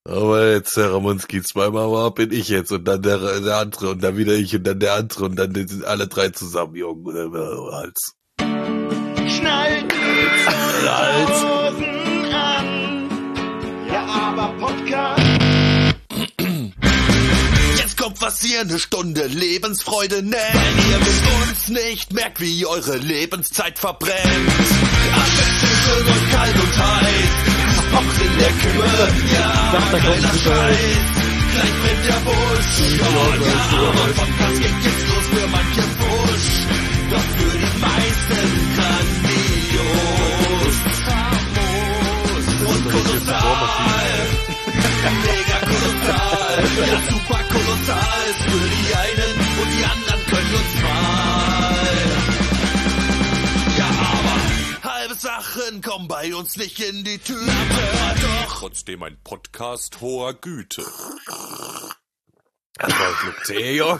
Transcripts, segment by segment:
Aber jetzt der Ramonski zweimal war, bin ich jetzt und dann der andere und dann wieder ich und dann der andere und dann sind alle drei zusammen, Jungen. Hals. Schnallt die Hosen an. Ja, aber Podcast. Jetzt kommt was ihr eine Stunde Lebensfreude nennt. Wenn ihr mit uns nicht merkt, wie eure Lebenszeit verbrennt. Am besten schön und kalt und heiß. Auch in der Küche, ja, keiner Scheiß. Gleich brennt der Busch. Ja, aber Podcast geht jetzt los für manche Busch. Doch für die meisten grandios. Famos und kolossal. Mega kolossal. Ja, super kolossal. Für die einen und die anderen können uns mal. Ja, aber halbe Sachen kommen bei uns nicht in die Tüte. Doch trotzdem ein Podcast hoher Güte. Das war ein Schluck Tee, Jörg.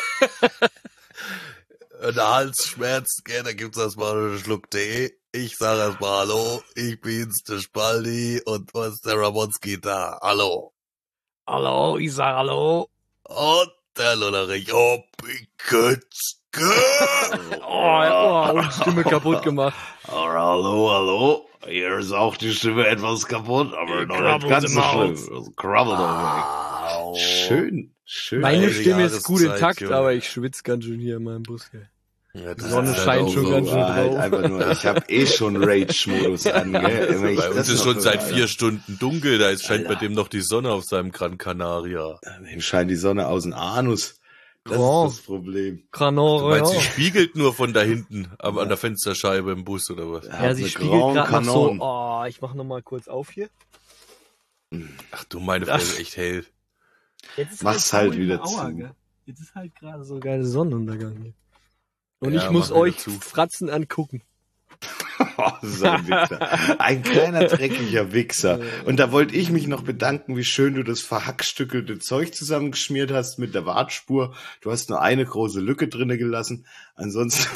Wenn der Hals schmerzt, da gibt's erstmal einen Schluck Tee. Ich sag erstmal Hallo, ich bin's, der Spaldi und was ist der Ramonski da? Hallo. Hallo, ich sag Hallo. Und der Lullerich, oh, Piketske. Und Stimme kaputt gemacht. Hallo. Hier ist auch die Stimme etwas kaputt, aber noch nicht ganz so schlimm. Krabbelt Schön. Meine Stimme ist gut intakt, aber ich schwitze ganz schön hier in meinem Bus. Ja, die Sonne scheint schon ganz schön drauf. Einfach nur, ich habe schon Rage-Modus an. Gell? Bei uns ist schon seit 4 Stunden dunkel, da scheint bei dem noch die Sonne auf seinem Gran Canaria. Dem scheint die Sonne aus dem Anus. Das ist das Problem. Du meinst, sie spiegelt nur von da hinten an der Fensterscheibe im Bus oder was? Ja, sie spiegelt gerade noch so. Oh, ich mach noch mal kurz auf hier. Ach du, meine Frau ist echt hell. Mach's halt wieder zu. Jetzt ist halt gerade so geile Sonnenuntergang hier. Und ja, ich muss euch Fratzen angucken. Das ist ein Wichser. Ein kleiner, dreckiger Wichser. Und da wollte ich mich noch bedanken, wie schön du das verhackstückelte Zeug zusammengeschmiert hast mit der Wartspur. Du hast nur eine große Lücke drinne gelassen. Ansonsten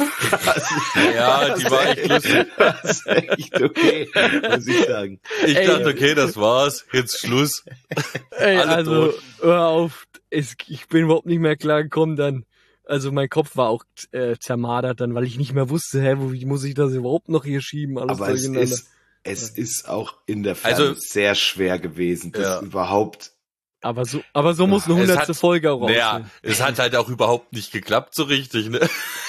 ja, die war echt lustig. Das ist echt okay, muss ich sagen. Ich dachte, okay, das war's. Jetzt Schluss. Ey, also, hör auf. Ich bin überhaupt nicht mehr klar gekommen dann. Also mein Kopf war auch zermadert dann, weil ich nicht mehr wusste, wie muss ich das überhaupt noch hier schieben? Alles aber es ist auch in der Ferne sehr schwer gewesen, das überhaupt. Aber so muss eine 100. Folge auch raus. Ja, es hat halt auch überhaupt nicht geklappt so richtig, ne?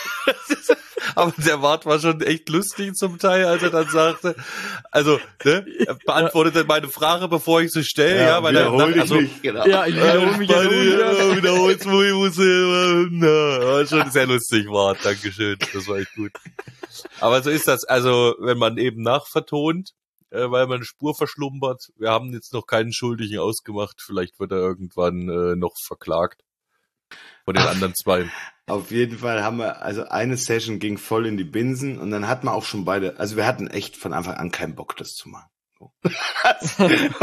Aber der Wart war schon echt lustig zum Teil, als er dann sagte, also, ne, er beantwortete meine Frage, bevor ich sie stelle, ja, weil wiederhol dich nicht, genau. Ja, ich wiederhole mich wiederhol's, wo ich muss, war schon sehr lustig, Wart, dankeschön, das war echt gut. Aber so ist das, also, wenn man eben nachvertont, weil man eine Spur verschlumpert, wir haben jetzt noch keinen Schuldigen ausgemacht, vielleicht wird er irgendwann noch verklagt von den anderen zwei. Auf jeden Fall haben wir, also eine Session ging voll in die Binsen und dann hatten wir auch schon beide, also wir hatten echt von Anfang an keinen Bock, das zu machen. Das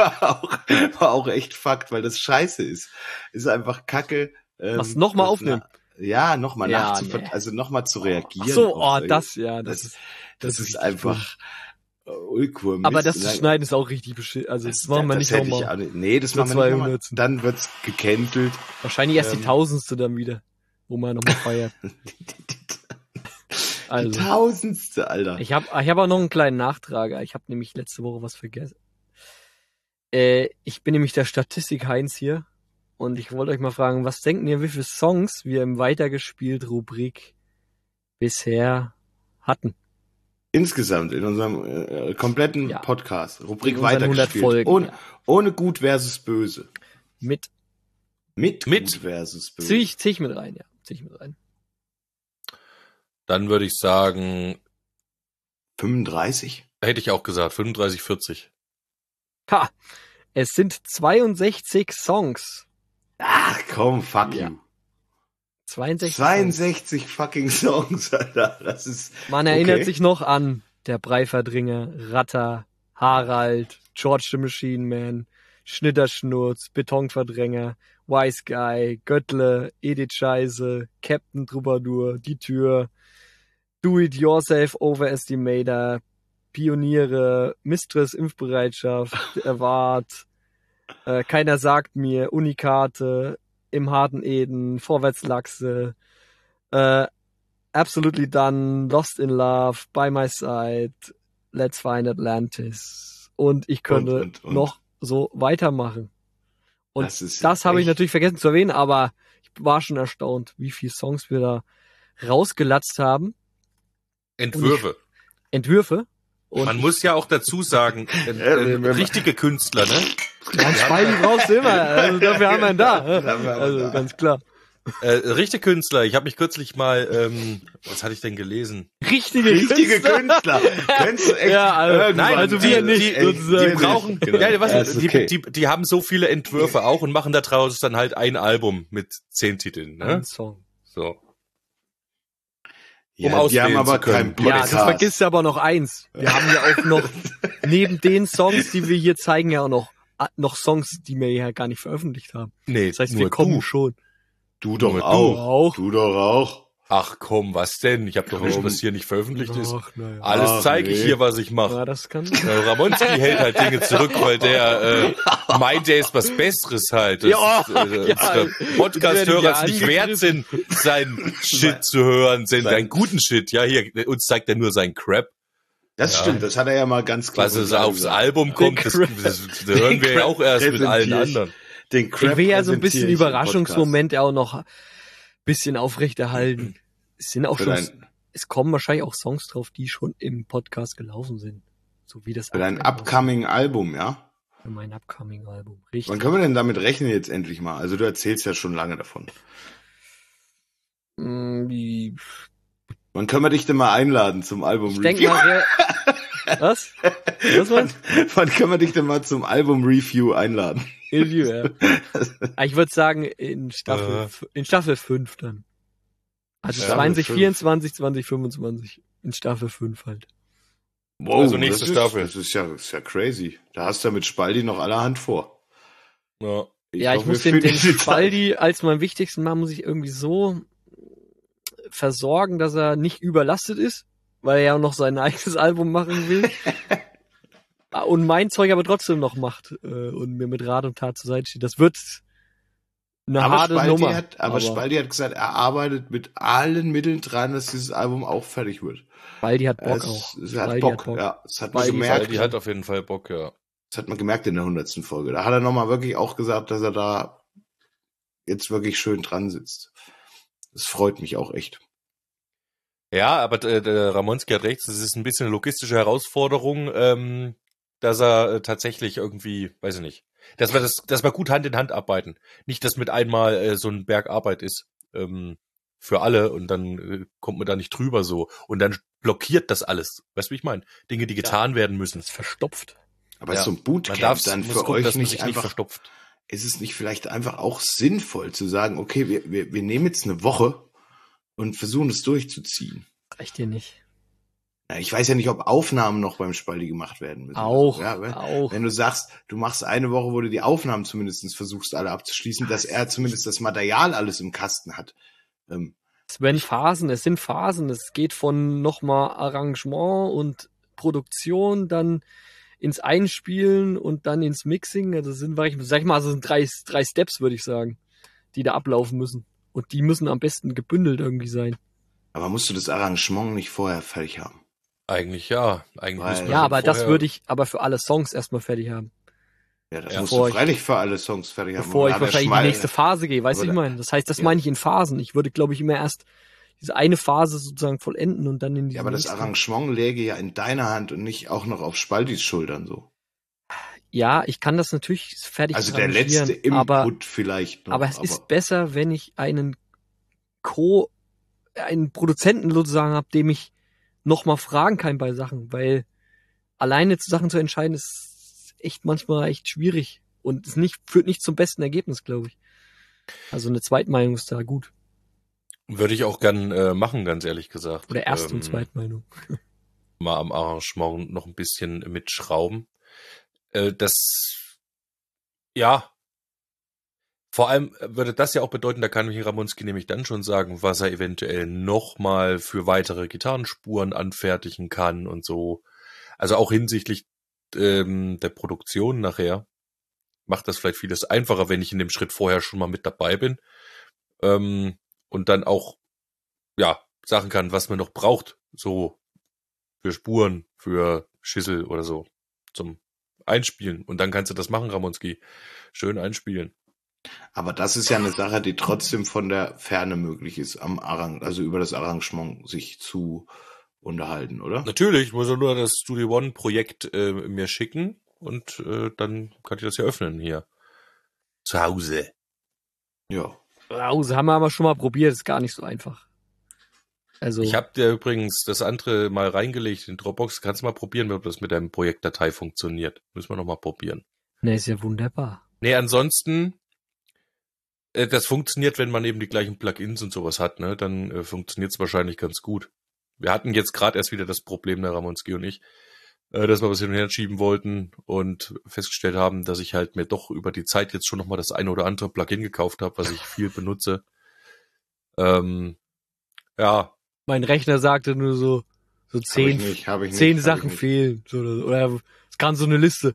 war auch echt Fakt, weil das scheiße ist. Ist einfach Kacke. Was, nochmal aufnehmen? Ja, nochmal also nochmal zu reagieren. Ach so, das ist einfach Ulkur. Aber das zu schneiden ist auch richtig beschissen. Also das machen wir nicht nochmal. Nee, das machen wir nicht nochmal. Dann wird's gecancelt. Wahrscheinlich erst die 1000. dann wieder, wo man nochmal feiert. Also, die 1000. Alter. Ich hab auch noch einen kleinen Nachtrag. Ich habe nämlich letzte Woche was vergessen. Ich bin nämlich der Statistik-Heinz hier. Und ich wollte euch mal fragen, was denken ihr, wie viele Songs wir im Weitergespielt-Rubrik bisher hatten? Insgesamt in unserem kompletten Podcast. Rubrik weitergespielt. Folgen, ohne Gut versus Böse. Mit Gut versus Böse. Zieh ich mit rein, ja. Zieh ich mit rein. Dann würde ich sagen 35? Hätte ich auch gesagt, 35, 40. Ha! Es sind 62 Songs. Ach komm, fuck you. 62 fucking Songs, Alter. Das ist. Man erinnert sich noch an Der Breiverdringer, Ratter, Harald, George the Machine Man, Schnitterschnurz, Betonverdränger, Wise Guy, Göttle, Edith Scheiße, Captain Troubadour, Die Tür, Do It Yourself Overestimator, Pioniere, Mistress Impfbereitschaft, Erwart, Keiner sagt mir, Unikate, Im harten Eden, Vorwärtslachse, Absolutely Done, Lost in Love, By My Side, Let's Find Atlantis. Und ich könnte Und. noch so weitermachen. Und Das habe ich echt- natürlich vergessen zu erwähnen, aber ich war schon erstaunt, wie viele Songs wir da rausgelatzt haben. Entwürfe. Entwürfe. Und Man muss ja auch dazu sagen, richtige Künstler, ne? ja, Spalten brauchst du immer. Also dafür haben wir ihn da. Also ganz klar. Richtige Künstler. Ich habe mich kürzlich mal, was hatte ich denn gelesen? Richtige Künstler. Kennst du echt? Ja, also, irgendwann- also wir nicht, die sozusagen. brauchen, Genau. ja, was, Ja, ist okay. die haben so viele Entwürfe auch und machen daraus dann halt ein Album mit 10 Titeln, ne? Ein Song. So. Ja, die auswählen haben aber zu können. keinen Ja, Podcast. du vergisst aber noch eins. Wir haben ja auch noch, neben den Songs, die wir hier zeigen, ja auch noch Songs, die wir ja gar nicht veröffentlicht haben. Nee, Das heißt, nur wir kommen du. schon. Du doch Nur du auch. auch. Du doch auch. Ach komm, was denn? Ich habe doch nicht, was hier nicht veröffentlicht ist. Ach, naja. Alles Ach, zeige ich nee. hier, was ich mache. Ja, das kann. Ramonski hält halt Dinge zurück, weil der meint, der ist was Besseres halt. Das Ja, ist, ja. unsere Podcast-Hörer Ja, es nicht wert sind, seinen Shit zu hören, seinen guten Shit. Ja, hier, uns zeigt er nur seinen Crap. Das Ja. stimmt, das hat er ja mal ganz klar Was es gesagt. aufs Album kommt, das hören wir ja auch erst mit allen anderen. Den Crap Ich will ja so ein bisschen präsentiere ich im Überraschungsmoment auch noch ein bisschen aufrechterhalten. Es sind auch Podcast. schon, es kommen wahrscheinlich auch Songs drauf, die schon im Podcast gelaufen sind. So wie das Für dein aktuell upcoming Album, ja? aussieht. Für mein upcoming Album. Richtig. Wann können wir denn damit rechnen jetzt endlich mal? Also du erzählst ja schon lange davon. Ich Wann können wir dich denn mal einladen zum Album denke Review? mal, was? Was meinst Wann können wir dich denn mal zum Album Review einladen? du? Ja. Ich würde sagen, in Staffel 5 dann. Also Staffel 2024, 2025. In Staffel 5 halt. Wow, Also nächste Staffel. Das ist ja crazy. Da hast du ja mit Spaldi noch allerhand vor. Ja. Ich hoffe, muss wir den fühlen die Zeit. Spaldi als meinen wichtigsten Mann muss ich irgendwie so versorgen, dass er nicht überlastet ist, weil er ja auch noch sein eigenes Album machen will. Und mein Zeug aber trotzdem noch macht und mir mit Rat und Tat zur Seite steht. Das wird eine harte Nummer. Aber Spaldi hat gesagt, er arbeitet mit allen Mitteln dran, dass dieses Album auch fertig wird. Spaldi hat Bock Es auch. hat Spaldi Bock, ja. Das hat man Spaldi gemerkt. Die hat auf jeden Fall Bock, ja. Das hat man gemerkt in der 100. Folge. Da hat er nochmal wirklich auch gesagt, dass er da jetzt wirklich schön dran sitzt. Das freut mich auch echt. Ja, aber der Ramonski hat recht, es ist ein bisschen eine logistische Herausforderung, dass er tatsächlich irgendwie, weiß ich nicht, dass wir gut Hand in Hand arbeiten. Nicht, dass mit einmal so ein Berg Arbeit ist für alle und dann kommt man da nicht drüber so und dann blockiert das alles. Weißt du, wie ich meine? Dinge, die getan werden müssen. ist verstopft. Aber Ja. ist so ein Bootcamp Man dann muss für gucken, euch dass man nicht sich nicht einfach, verstopft. ist es nicht vielleicht einfach auch sinnvoll zu sagen, okay, wir nehmen jetzt eine Woche und versuchen es durchzuziehen. Reicht dir nicht. Ja, ich weiß ja nicht, ob Aufnahmen noch beim Spaldi gemacht werden müssen. Auch, Ja, auch. wenn du sagst, du machst eine Woche, wo du die Aufnahmen zumindest versuchst, alle abzuschließen, dass er zumindest das Material alles im Kasten hat. Es sind Phasen. Es geht von nochmal Arrangement und Produktion, dann ins Einspielen und dann ins Mixing. Also sag ich mal, also sind drei Steps, würde ich sagen, die da ablaufen müssen. Und die müssen am besten gebündelt irgendwie sein. Aber musst du das Arrangement nicht vorher fertig haben? Eigentlich ja. Eigentlich Weil- müssen wir Ja, schon aber das vorher- würde ich aber für alle Songs erstmal fertig haben. Ja, das Ja, musst bevor du ich- freilich für alle Songs fertig haben. Bevor Aber ich da hat der wahrscheinlich in die Schmal- nächste Phase gehe, weißt du, aber ich da- meine? Das heißt, das ja. meine ich in Phasen. Ich würde, glaube ich, immer erst diese eine Phase sozusagen vollenden und dann in die Ja, aber das Arrangement läge ja in deiner Hand und nicht auch noch auf Spaldis Schultern so. Ja, ich kann das natürlich fertig Also der arrangieren, letzte Input aber vielleicht noch. Aber es ist besser, wenn ich einen Produzenten sozusagen habe, dem ich nochmal fragen kann bei Sachen, weil alleine zu Sachen zu entscheiden ist echt manchmal echt schwierig und es führt nicht zum besten Ergebnis, glaube ich. Also eine Zweitmeinung ist da gut. Würde ich auch gern machen, ganz ehrlich gesagt. Oder Erst- und Zweitmeinung. Mal am Arrangement noch ein bisschen mitschrauben. Vor allem würde das ja auch bedeuten, da kann mich Ramonski nämlich dann schon sagen, was er eventuell nochmal für weitere Gitarrenspuren anfertigen kann und so. Also auch hinsichtlich der Produktion nachher. macht das vielleicht vieles einfacher, wenn ich in dem Schritt vorher schon mal mit dabei bin. Und dann auch, ja, sagen kann, was man noch braucht, so für Spuren, für Schissel oder so, zum Einspielen. Und dann kannst du das machen, Ramonski. Schön einspielen. Aber das ist ja eine Sache, die trotzdem von der Ferne möglich ist, also über das Arrangement sich zu unterhalten, oder? Natürlich, ich muss nur das Studio One Projekt mir schicken und dann kann ich das ja öffnen hier. Zu Hause. Ja. Hause haben wir aber schon mal probiert, ist gar nicht so einfach. Also Ich habe dir übrigens das andere mal reingelegt in Dropbox. Kannst du mal probieren, ob das mit deinem Projektdatei funktioniert. Müssen wir noch mal probieren. ne, ist ja wunderbar. Nee, ansonsten, das funktioniert, wenn man eben die gleichen Plugins und sowas hat, ne? Dann funktioniert es wahrscheinlich ganz gut. Wir hatten jetzt gerade erst wieder das Problem, der Ramonski und ich, dass wir was hin und her schieben wollten und festgestellt haben, dass ich halt mir doch über die Zeit jetzt schon nochmal das eine oder andere Plugin gekauft habe, was ich viel benutze. Ja, Mein Rechner sagte nur so Hab ich 10 nicht, hab ich 10 nicht, Sachen hab ich nicht. fehlen. So, oder es kann so eine Liste.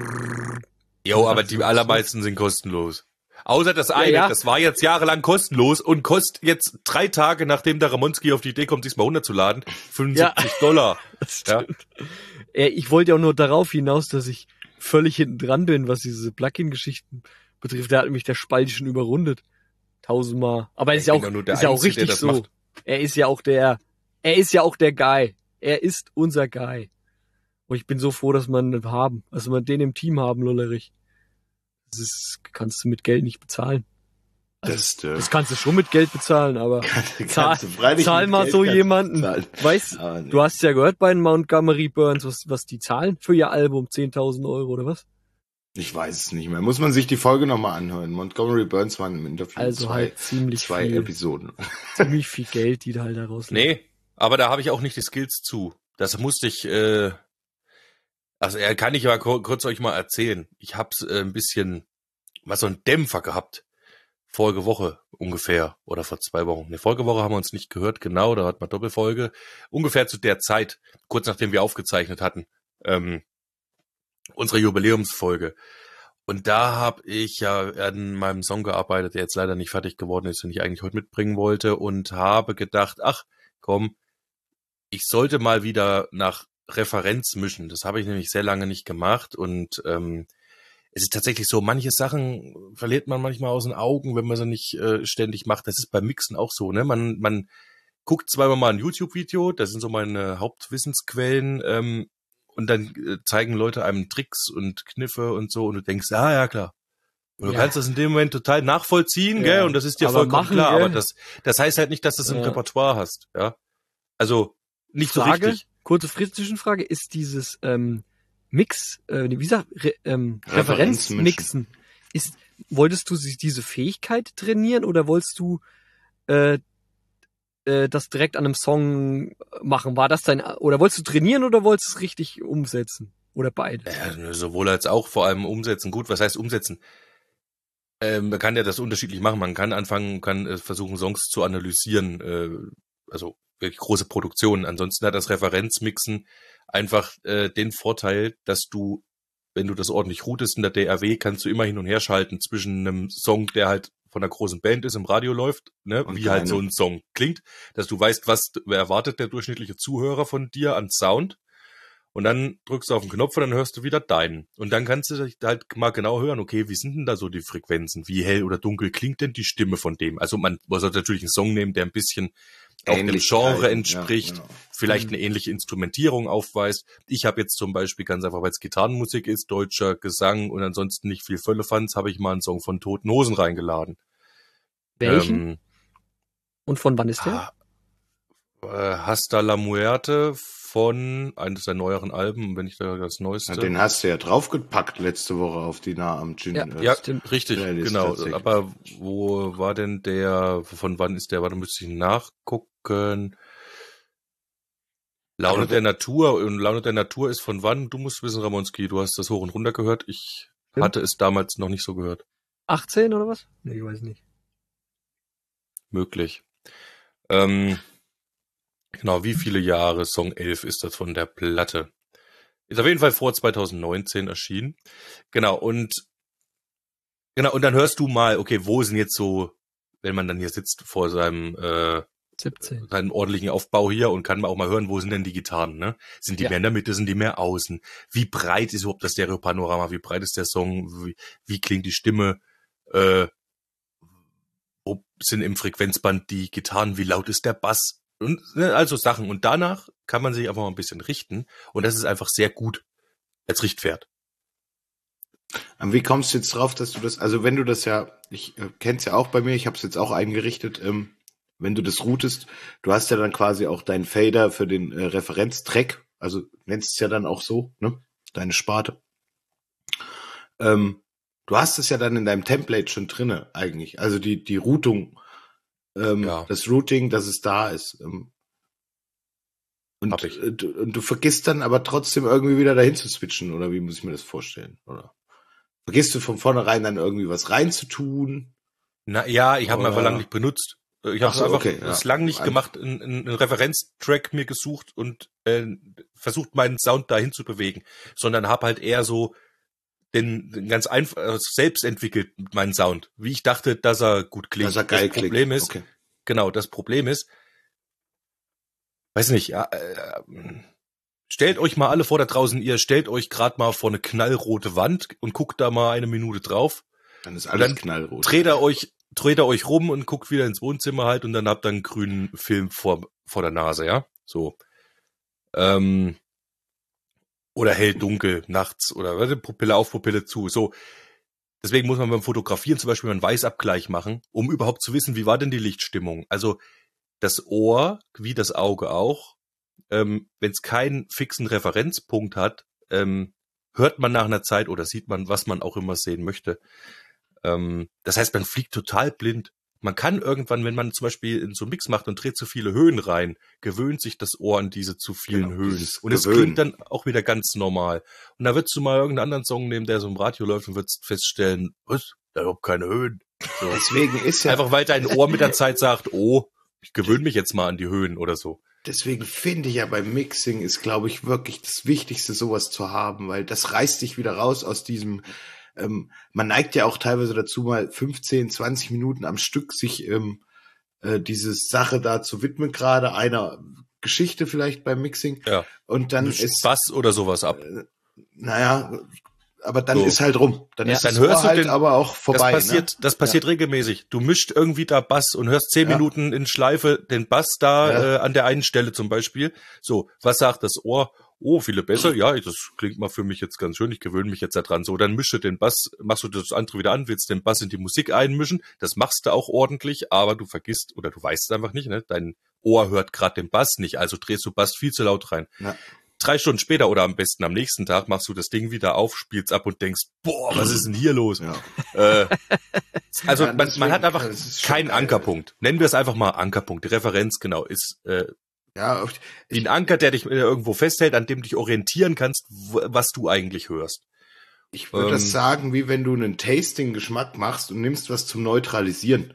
jo, aber die allermeisten sind kostenlos. Außer das eine, ja. das war jetzt jahrelang kostenlos und kostet jetzt 3 Tage, nachdem der Ramonski auf die Idee kommt, sich mal runterzuladen, $75. Das Ja. stimmt. Ich wollte ja auch nur darauf hinaus, dass ich völlig hinten dran bin, was diese Plugin-Geschichten betrifft. Da hat mich der Spalt schon überrundet. 1000-mal. Aber er ist ja bin auch, ja nur der ist ja auch Einzige, der richtig das so. macht. Er ist ja auch der Guy. Er ist unser Guy. Und ich bin so froh, dass wir ihn haben. Dass wir den im Team haben, Lollerich. Das kannst du mit Geld nicht bezahlen. Das kannst du schon mit Geld bezahlen, aber kannst du freilich zahl mit mal Geld so kannst du jemanden. bezahlen. Weißt Aber nee. du, hast ja gehört bei den Montgomery Burns, was die zahlen für ihr Album, 10.000 € oder was? Ich weiß es nicht mehr. Muss man sich die Folge nochmal anhören. Montgomery Burns war im Interview Also halt ziemlich zwei viel, Episoden. ziemlich viel Geld, die da halt da rauslegen. Nee, aber da habe ich auch nicht die Skills zu. Das musste ich, also kann ich aber kurz euch mal erzählen. Ich hab's ein bisschen, mal so einen Dämpfer gehabt. Vorige Woche ungefähr oder vor 2 Wochen. Ne, vorige Woche haben wir uns nicht gehört, genau, da hatten wir Doppelfolge. Ungefähr zu der Zeit, kurz nachdem wir aufgezeichnet hatten, unsere Jubiläumsfolge. Und da habe ich ja an meinem Song gearbeitet, der jetzt leider nicht fertig geworden ist, den ich eigentlich heute mitbringen wollte und habe gedacht, ach komm, ich sollte mal wieder nach Referenz mischen. Das habe ich nämlich sehr lange nicht gemacht und es ist tatsächlich so, manche Sachen verliert man manchmal aus den Augen, wenn man sie nicht ständig macht. Das ist beim Mixen auch so, ne? Man guckt zweimal mal ein YouTube-Video, das sind so meine Hauptwissensquellen, und dann zeigen Leute einem Tricks und Kniffe und so und du denkst, ah ja, klar. Und du kannst das in dem Moment total nachvollziehen, Ja. gell? Und das ist dir Aber vollkommen machen, klar. gell? Aber das heißt halt nicht, dass du es im Ja. Repertoire hast, ja? Also, nicht so Frage, richtig. kurze Zwischenfrage, ist dieses Mix, wie sagt, Referenzmischen. Referenzmixen, wolltest du diese Fähigkeit trainieren oder wolltest du das direkt an einem Song machen? War das oder wolltest du trainieren oder wolltest du es richtig umsetzen? Oder beide? Ja, sowohl als auch vor allem umsetzen. Gut, was heißt umsetzen? Man kann ja das unterschiedlich machen. Man kann anfangen, versuchen, Songs zu analysieren, also wirklich große Produktionen. Ansonsten hat das Referenzmixen einfach den Vorteil, dass du, wenn du das ordentlich routest in der DAW, kannst du immer hin und her schalten zwischen einem Song, der halt von einer großen Band ist, im Radio läuft, ne, Und wie halt deinem. so ein Song klingt, dass du weißt, was erwartet der durchschnittliche Zuhörer von dir an Sound. Und dann drückst du auf den Knopf und dann hörst du wieder deinen. Und dann kannst du halt mal genau hören, okay, wie sind denn da so die Frequenzen? Wie hell oder dunkel klingt denn die Stimme von dem? Also man sollte natürlich einen Song nehmen, der ein bisschen auch dem Ähnlichkeiten, Genre entspricht, ja, genau. vielleicht eine ähnliche Instrumentierung aufweist. Ich habe jetzt zum Beispiel ganz einfach, weil es Gitarrenmusik ist, deutscher Gesang und ansonsten nicht viel Völlefanz, habe ich mal einen Song von Toten Hosen reingeladen. Welchen? Und von wann ist der? Hasta la Muerte von eines der neueren Alben, wenn ich da das Neueste. Ja, den hast du ja draufgepackt letzte Woche auf die Nahabend-Gin. Ja. Ja, Stimmt. richtig, Playlist genau. tatsächlich. Aber wo war denn von wann ist der? Warte, müsste ich nachgucken. Laune der Natur. Und Laune der Natur ist von wann? Du musst wissen, Ramonski, du hast das hoch und runter gehört. Ich Stimmt. hatte es damals noch nicht so gehört. 18 oder was? Nee, ich weiß nicht. Möglich. Genau, wie viele Jahre? Song 11 ist das von der Platte. Ist auf jeden Fall vor 2019 erschienen. Genau, und Genau, und dann hörst du mal, okay, wo sind jetzt so, wenn man dann hier sitzt vor seinem 17. seinen ordentlichen Aufbau hier und kann auch mal hören, wo sind denn die Gitarren, ne? Sind die mehr in der Mitte, sind die mehr außen? Wie breit ist überhaupt das Stereo-Panorama? Wie breit ist der Song? Wie klingt die Stimme? Wo sind im Frequenzband die Gitarren? Wie laut ist der Bass? Und also Sachen. Und danach kann man sich einfach mal ein bisschen richten. Und das ist einfach sehr gut als Richtwert. Aber wie kommst du jetzt drauf, dass du das, also wenn du das ja, ich kenn's ja auch bei mir, ich habe es jetzt auch eingerichtet, wenn du das routest, du hast ja dann quasi auch deinen Fader für den Referenztrack, also nennst es ja dann auch so, ne, deine Sparte. Du hast es ja dann in deinem Template schon drinne eigentlich, also die Routung, das Routing, dass es da ist. Und du vergisst dann aber trotzdem irgendwie wieder dahin zu switchen, oder wie muss ich mir das vorstellen, oder? Vergisst du von vornherein dann irgendwie was reinzutun? Na ja, ich habe ihn einfach lange nicht benutzt. Ich habe es lang nicht gemacht, einen Referenztrack mir gesucht und versucht, meinen Sound dahin zu bewegen, sondern habe halt eher so den ganz einfach selbst entwickelt, meinen Sound, wie ich dachte, dass er gut klingt. Dass er geil klingt. Problem ist, okay. Genau, das Problem ist, weiß nicht, stellt euch mal alle vor da draußen, ihr stellt euch gerade mal vor eine knallrote Wand und guckt da mal 1 Minute drauf. Dann ist alles knallrot. Dreht ihr euch rum und guckt wieder ins Wohnzimmer halt und dann habt ihr einen grünen Film vor der Nase, ja? So. Oder hell, dunkel, nachts oder Pupille auf, Pupille zu. So. Deswegen muss man beim Fotografieren zum Beispiel einen Weißabgleich machen, um überhaupt zu wissen, wie war denn die Lichtstimmung. Also das Ohr, wie das Auge auch, wenn es keinen fixen Referenzpunkt hat, hört man nach einer Zeit oder sieht man, was man auch immer sehen möchte. Das heißt, man fliegt total blind. Man kann irgendwann, wenn man zum Beispiel in so einen Mix macht und dreht zu viele Höhen rein, gewöhnt sich das Ohr an diese zu vielen Höhen. Und es klingt dann auch wieder ganz normal. Und da würdest du mal irgendeinen anderen Song nehmen, der so im Radio läuft und würdest feststellen, was? Da überhaupt keine Höhen. So. Deswegen ist ja... Einfach weil dein Ohr mit der Zeit sagt, oh, ich gewöhne mich jetzt mal an die Höhen oder so. Deswegen finde ich ja beim Mixing ist, glaube ich, wirklich das Wichtigste, sowas zu haben, weil das reißt dich wieder raus aus diesem... man neigt ja auch teilweise dazu, mal 15, 20 Minuten am Stück sich diese Sache da zu widmen, gerade einer Geschichte vielleicht beim Mixing. Ja. Und dann ist ist Bass oder sowas ab. Naja, aber dann ist halt rum. Dann ist dann das hörst Ohr du halt aber auch vorbei. Das passiert regelmäßig. Du mischst irgendwie da Bass und hörst 10 Minuten in Schleife den Bass da an der einen Stelle zum Beispiel. So, was sagt das Ohr? Oh, viele besser. Ja, das klingt mal für mich jetzt ganz schön. Ich gewöhne mich jetzt da dran. So, dann mische den Bass, machst du das andere wieder an, willst den Bass in die Musik einmischen. Das machst du auch ordentlich, aber du vergisst oder du weißt es einfach nicht, ne? Dein Ohr hört gerade den Bass nicht, also drehst du Bass viel zu laut rein. Ja. 3 Stunden später oder am besten am nächsten Tag machst du das Ding wieder auf, spielst ab und denkst, boah, was ist denn hier los? Ja. Also man hat einfach keinen Ankerpunkt. Nennen wir es einfach mal Ankerpunkt. Die Referenz, genau, ist wie ein Anker, der dich irgendwo festhält, an dem du dich orientieren kannst, was du eigentlich hörst. Ich würde das sagen, wie wenn du einen Tasting-Geschmack machst und nimmst was zum Neutralisieren.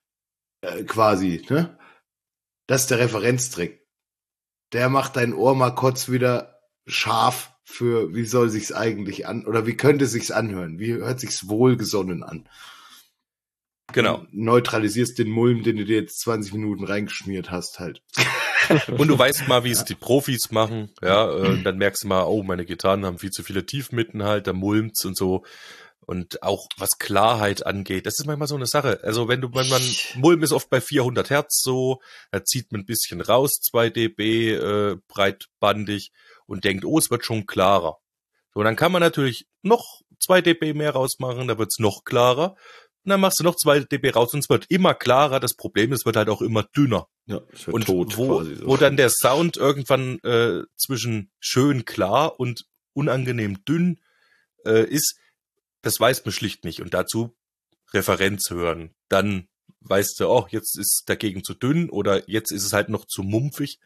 Quasi, ne? Das ist der Referenztrick. Der macht dein Ohr mal kurz wieder scharf für, wie soll sich's eigentlich an, oder wie könnte sich's anhören? Wie hört sich's wohlgesonnen an? Genau. Und neutralisierst den Mulm, den du dir jetzt 20 Minuten reingeschmiert hast, halt. Und du weißt mal, wie es die Profis machen, ja, und dann merkst du mal, oh, meine Gitarren haben viel zu viele Tiefmitten halt, da mulmt's und so. Und auch was Klarheit angeht, das ist manchmal so eine Sache. Also wenn Mulm ist oft bei 400 Hertz so, da zieht man ein bisschen raus, 2 dB breitbandig und denkt, oh, es wird schon klarer. So, dann kann man natürlich noch 2 dB mehr rausmachen, da wird's noch klarer. Und dann machst du noch 2 dB raus und es wird immer klarer. Das Problem ist, es wird halt auch immer dünner. Ja, es wird und tot quasi so. Wo dann der Sound irgendwann zwischen schön klar und unangenehm dünn ist, das weiß man schlicht nicht. Und dazu Referenz hören. Dann weißt du, oh, jetzt ist dagegen zu dünn oder jetzt ist es halt noch zu mumpfig.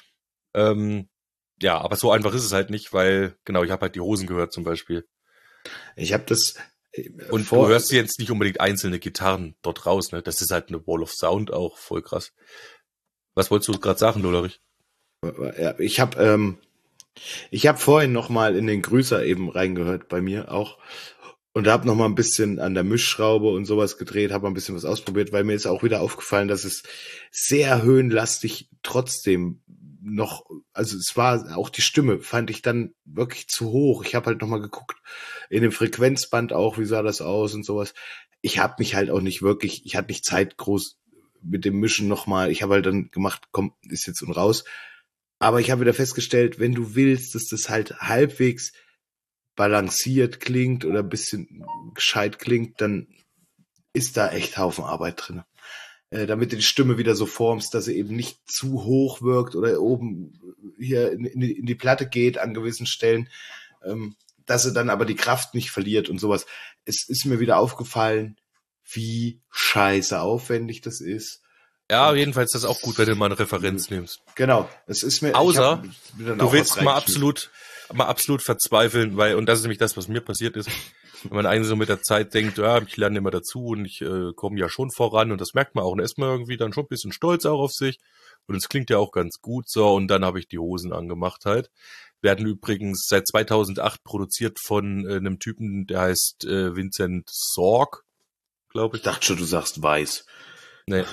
Ja, aber so einfach ist es halt nicht, weil, genau, ich habe halt die Hosen gehört zum Beispiel. Ich habe das... Und du hörst jetzt nicht unbedingt einzelne Gitarren dort raus, ne? Das ist halt eine Wall of Sound auch, voll krass. Was wolltest du gerade sagen, Lollerich? Ja, ich habe vorhin noch mal in den Grüßer eben reingehört bei mir auch Und habe noch mal ein bisschen an der Mischschraube und sowas gedreht, habe ein bisschen was ausprobiert, weil mir ist auch wieder aufgefallen, dass es sehr höhenlastig trotzdem noch, also es war auch die Stimme, fand ich dann wirklich zu hoch. Ich habe halt noch mal geguckt in dem Frequenzband auch, wie sah das aus und sowas. Ich habe mich halt auch nicht wirklich, ich hatte nicht Zeit groß mit dem Mischen noch mal. Ich habe halt dann gemacht, komm, ist jetzt und raus. Aber ich habe wieder festgestellt, wenn du willst, dass das halt halbwegs balanciert klingt oder ein bisschen gescheit klingt, dann ist da echt Haufen Arbeit drin. Damit du die Stimme wieder so formst, dass sie eben nicht zu hoch wirkt oder oben hier in die Platte geht an gewissen Stellen, dass sie dann aber die Kraft nicht verliert und sowas. Es ist mir wieder aufgefallen, wie scheiße aufwendig das ist. Ja, jedenfalls ist das auch gut, wenn du mal eine Referenz nimmst. Genau, es ist mir. Außer du willst mal absolut verzweifeln, und das ist nämlich das, was mir passiert ist, wenn man eigentlich so mit der Zeit denkt, ja, ich lerne immer dazu und ich komme ja schon voran und das merkt man auch und ist man irgendwie dann schon ein bisschen stolz auch auf sich und es klingt ja auch ganz gut so und dann habe ich die Hosen angemacht halt. Werden übrigens seit 2008 produziert von einem Typen, der heißt Vincent Sorg, glaube ich. Ich dachte schon, du sagst Weiß. Nee.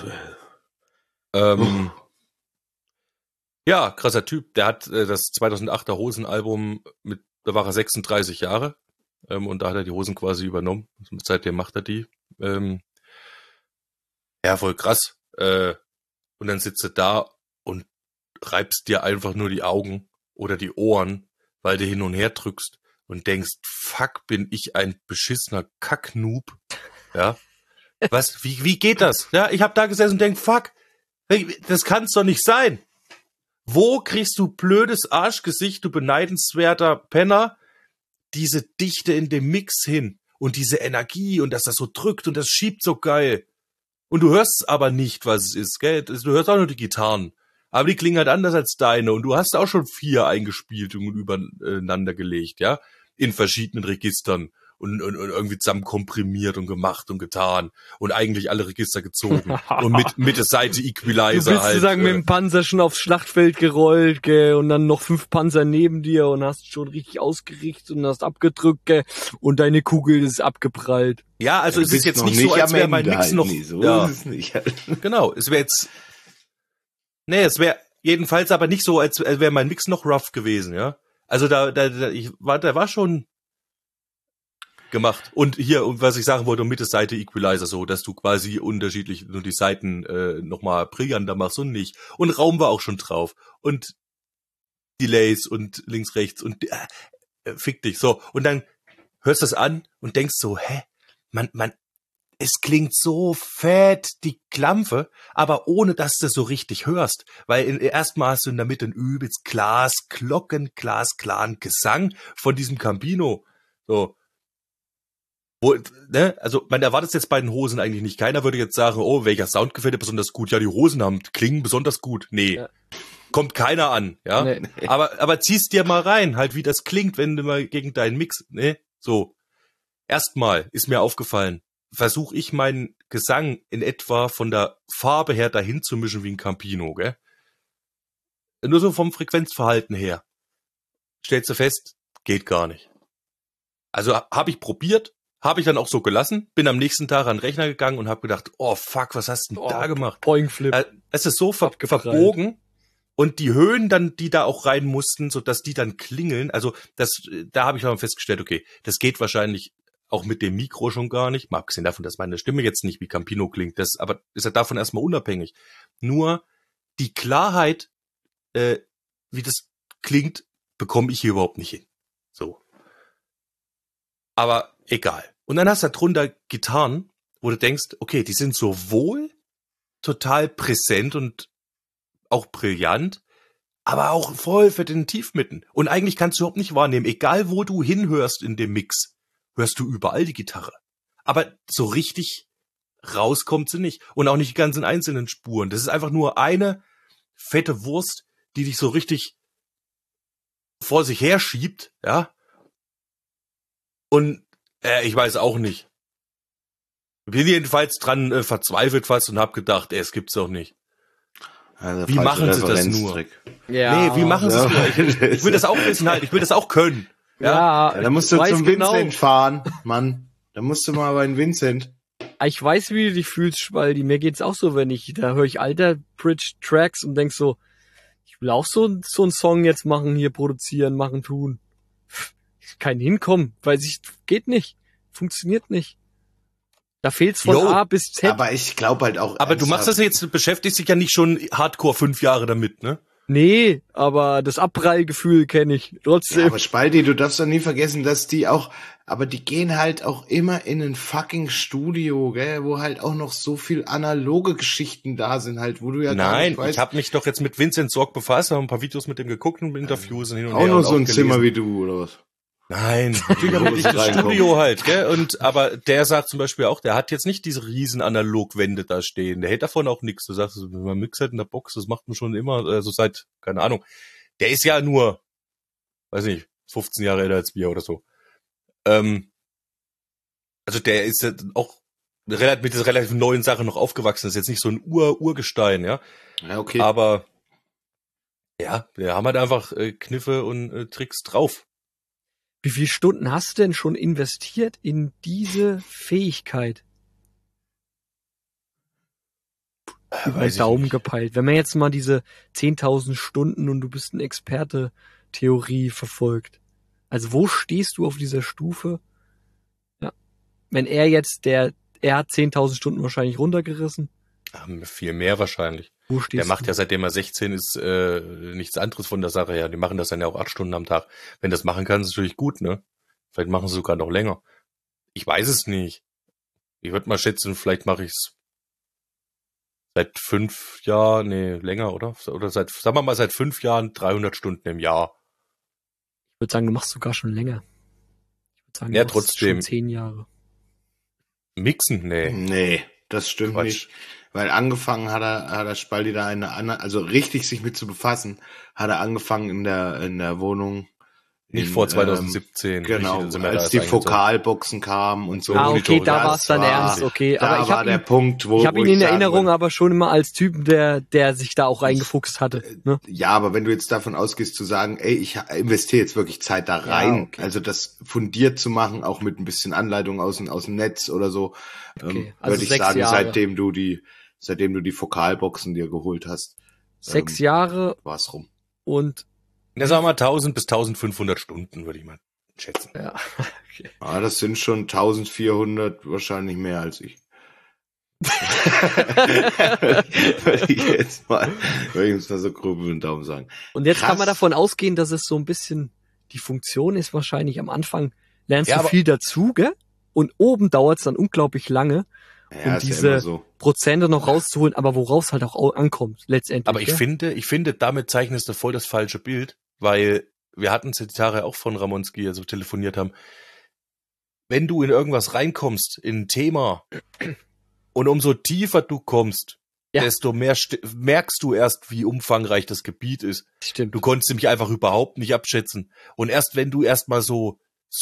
Ja, krasser Typ. Der hat das 2008er Hosenalbum da war er 36 Jahre und da hat er die Hosen quasi übernommen. Seitdem macht er die. Ja, voll krass. Und dann sitzt du da und reibst dir einfach nur die Augen oder die Ohren, weil du hin und her drückst und denkst, fuck, bin ich ein beschissener Kacknoob. Ja. Was? Wie geht das? Ja, ich hab da gesessen und denk, fuck, das kann's doch nicht sein. Wo kriegst du blödes Arschgesicht, du beneidenswerter Penner, diese Dichte in dem Mix hin und diese Energie und dass das so drückt und das schiebt so geil. Und du hörst aber nicht, was es ist, gell? Du hörst auch nur die Gitarren. Aber die klingen halt anders als deine und du hast auch schon 4 eingespielt und übereinander gelegt, ja? In verschiedenen Registern. Und irgendwie zusammen komprimiert und gemacht und getan und eigentlich alle Register gezogen und mit der Seite Equalizer du willst halt. Du sagen, mit dem Panzer schon aufs Schlachtfeld gerollt, gell, und dann noch 5 Panzer neben dir und hast schon richtig ausgerichtet und hast abgedrückt, gell, und deine Kugel ist abgeprallt. Ja, also es ist jetzt nicht so, als wäre mein Mix halt noch, so ja, ist es nicht. Genau, es wäre jetzt, es wäre jedenfalls aber nicht so, als wäre mein Mix noch rough gewesen, ja. Also der war schon gemacht. Und hier, was ich sagen wollte, mit der Seite Equalizer so, dass du quasi unterschiedlich nur die Seiten nochmal brillanter machst und nicht. Und Raum war auch schon drauf. Und Delays und links, rechts und fick dich. So. Und dann hörst du das an und denkst so, es klingt so fett, die Klampfe, aber ohne, dass du so richtig hörst. Weil erstmal hast du in der Mitte einen übelst glockenklaren Gesang von diesem Campino. So. Also man erwartet es jetzt bei den Hosen eigentlich nicht. Keiner würde jetzt sagen, oh, welcher Sound gefällt dir besonders gut? Ja, die Hosen klingen besonders gut. Nee, ja. Kommt keiner an, ja. Nee. Aber ziehst dir mal rein, halt wie das klingt, wenn du mal gegen deinen Mix, so. Erstmal ist mir aufgefallen, versuche ich meinen Gesang in etwa von der Farbe her dahin zu mischen wie ein Campino, gell? Nur so vom Frequenzverhalten her. Stellst du fest, geht gar nicht. Also habe ich probiert, habe ich dann auch so gelassen, bin am nächsten Tag an den Rechner gegangen und habe gedacht, oh fuck, was hast du denn da gemacht? Boingflip. Es ist so verbogen und die Höhen dann, die da auch rein mussten, so dass die dann klingeln, also da habe ich dann festgestellt, okay, das geht wahrscheinlich auch mit dem Mikro schon gar nicht, mal abgesehen davon, dass meine Stimme jetzt nicht wie Campino klingt, aber ist ja davon erstmal unabhängig. Nur die Klarheit, wie das klingt, bekomme ich hier überhaupt nicht hin. So. Aber egal. Und dann hast du da drunter Gitarren, wo du denkst, okay, die sind sowohl total präsent und auch brillant, aber auch voll für den Tiefmitten. Und eigentlich kannst du überhaupt nicht wahrnehmen, egal wo du hinhörst in dem Mix, hörst du überall die Gitarre. Aber so richtig rauskommt sie nicht. Und auch nicht die ganzen einzelnen Spuren. Das ist einfach nur eine fette Wurst, die dich so richtig vor sich her schiebt, ja. Und ich weiß auch nicht. Bin jedenfalls dran verzweifelt fast und hab gedacht, es gibt's doch nicht. Also wie machen sie das nur? Ja. Nee, wie machen sie es nur? Ich will das auch wissen halt, ich will das auch können. Ja, da musst du zum Vincent fahren, Mann. Da musst du mal bei den Vincent. Ich weiß, wie du dich fühlst, Spaldi. Mir geht's auch so, da höre ich alter Bridge-Tracks und denk so, ich will auch so einen Song jetzt machen, hier produzieren, machen, tun. Kein Hinkommen, geht nicht. Funktioniert nicht. Da fehlt's von A bis Z. Aber ich glaube halt auch. Aber du machst das jetzt, beschäftigst dich ja nicht schon hardcore 5 Jahre damit, ne? Nee, aber das Abprallgefühl kenne ich trotzdem. Ja, aber Spaldi, du darfst doch nie vergessen, dass die gehen halt auch immer in ein fucking Studio, gell, wo halt auch noch so viel analoge Geschichten da sind halt, wo du ja gar nicht weißt. Nein, ich habe mich doch jetzt mit Vincent Sorg befasst, habe ein paar Videos mit dem geguckt und Interviews und hin und auch her. Auch nur so ein gelesen. Zimmer wie du, oder was? Nein, natürlich aber nicht das Studio halt, gell? Aber der sagt zum Beispiel auch, der hat jetzt nicht diese riesen Analogwände da stehen. Der hält davon auch nichts. Du sagst, man mixt halt in der Box, das macht man schon immer, also seit, keine Ahnung. Der ist ja nur, weiß nicht, 15 Jahre älter als wir oder so. Also der ist ja auch mit dieser relativ neuen Sache noch aufgewachsen. Das ist jetzt nicht so ein Urgestein, ja. Ja, okay. Aber ja, wir haben halt einfach Kniffe und Tricks drauf. Wie viele Stunden hast du denn schon investiert in diese Fähigkeit? Über Daumen gepeilt. Wenn man jetzt mal diese 10.000 Stunden und du bist ein Experte Theorie verfolgt. Also wo stehst du auf dieser Stufe? Ja. Wenn er jetzt, er hat 10.000 Stunden wahrscheinlich runtergerissen. Viel mehr wahrscheinlich. Wo stehst der macht du? Ja, seitdem er 16 ist, nichts anderes von der Sache her. Die machen das dann ja auch 8 Stunden am Tag. Wenn das machen kann, ist natürlich gut, ne? Vielleicht machen sie sogar noch länger. Ich weiß es nicht. Ich würde mal schätzen, vielleicht mache ich es seit 5 Jahren, nee, länger, oder? Oder sagen wir mal, seit 5 Jahren 300 Stunden im Jahr. Ich würde sagen, du machst sogar schon länger. Ich würde sagen, ja, du machst trotzdem. schon 10 Jahre. Mixen? Nee. Nee, das stimmt Quatsch. nicht. Weil angefangen hat er Spaldi da also richtig sich mit zu befassen, hat er angefangen in der Wohnung. Nicht vor 2017. Genau, sind wir als da die erst eingezogen. Vokalboxen kamen und so. Okay, da war es dann ernst, okay. Da Aber ich war der Punkt, wo ich habe ihn ich in sagen Erinnerung würde, aber schon immer als Typen, der sich da auch reingefuchst hatte. Ne? Ja, aber wenn du jetzt davon ausgehst zu sagen, ey, ich investiere jetzt wirklich Zeit da rein, Ja, okay. also das fundiert zu machen, auch mit ein bisschen Anleitung aus dem Netz oder so, Okay, also würde ich 6 sagen, Jahre. seitdem du die Vokalboxen dir geholt hast, 6 Jahre war's rum. und Ja, sagen wir mal 1000 bis 1500 Stunden, würde ich mal schätzen. ja, okay. Ah, das sind schon 1400, wahrscheinlich mehr als ich. Würde ich jetzt mal so grob über den Daumen sagen. Und jetzt Krass. kann man davon ausgehen, dass es so ein bisschen, die Funktion ist wahrscheinlich am Anfang, lernst Ja, du aber- viel dazu, gell? Und oben dauert's dann unglaublich lange, Ja, um ist ja diese immer so. Prozente noch rauszuholen, aber woraus halt auch ankommt, letztendlich. Aber ich gell? finde, damit zeichnest du voll das falsche Bild, weil wir hatten es die Tage auch von Ramonski, also telefoniert haben. Wenn du in irgendwas reinkommst, in ein Thema, und umso tiefer du kommst, Ja. desto mehr merkst du erst, wie umfangreich das Gebiet ist. Stimmt. Du konntest nämlich einfach überhaupt nicht abschätzen. Und erst wenn du erstmal so